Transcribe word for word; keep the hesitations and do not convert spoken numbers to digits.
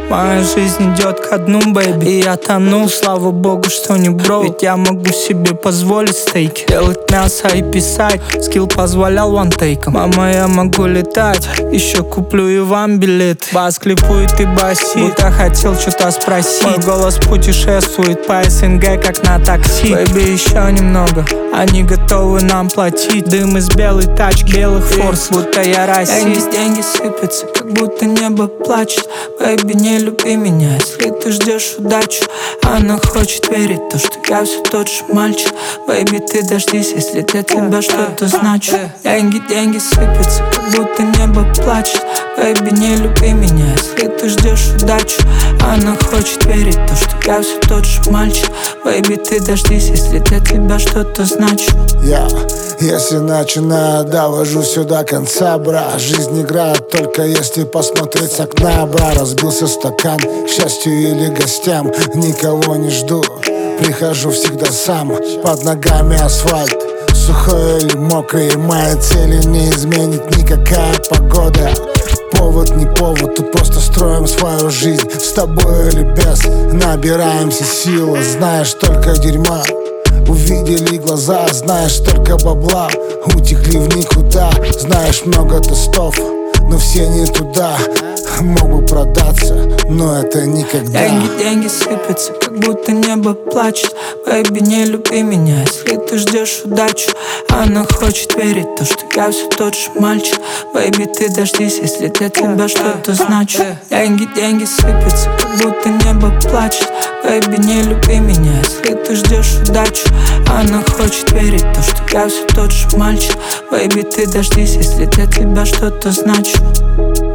Моя жизнь идет ко дну, бэйби, и я тону. Слава богу, что не бро, ведь я могу себе позволить стейки, делать мясо и писать. Скилл позволял вантейком. Мама, я могу летать, еще куплю и вам билет. Бас клипует и басит, будто хотел что-то спросить. Мой голос путешествует по СНГ, как на такси. Бэйби, еще немного, они готовы нам платить. Дым из белой тачки, белых форс, будто я расист. Деньги, деньги сыпятся, как будто небо плачет. Бэйби, не люби меня, если ты ждешь удачу. Она хочет верить, то, что я все тот же мальчик. Бэйби, ты дождись, если для тебя что-то значит. Деньги, деньги сыпятся, как будто небо плачет. Бэйби, не люби меня, если ты ждешь удачу. Она хочет верить, то, что я все тот же мальчик. Бэйби, ты дождись, если для тебя что-то значит. Я, если начинаю, довожу сюда конца, бра. Жизнь играет только если посмотреть с окна, бра. Разбился стакан, к счастью или гостям, никого не жду, прихожу всегда сам. Под ногами асфальт, сухой или мокрый, мои цели не изменит никакая погода. Повод не повод, тут просто строим свою жизнь. С тобой или без, набираемся силы. Знаешь, только дерьма увидели глаза, знаешь, только бабла утекли в никуда. Знаешь, много тестов, но все не туда. Мог бы продаться, но это никогда. Деньги, деньги сыпятся, как будто небо плачет. Бэйби, не люби меня, если ты ждешь удачу. Она хочет верить, то, что я все тот же мальчик. Бэйби, ты дождись, если для тебя что-то значит. Деньги, деньги сыпятся, как будто небо плачет. Бэйби, не люби меня, если ты ждешь удачу. Она хочет верить, то, что я все тот же мальчик. Бэйби, ты дождись, если для тебя что-то значит.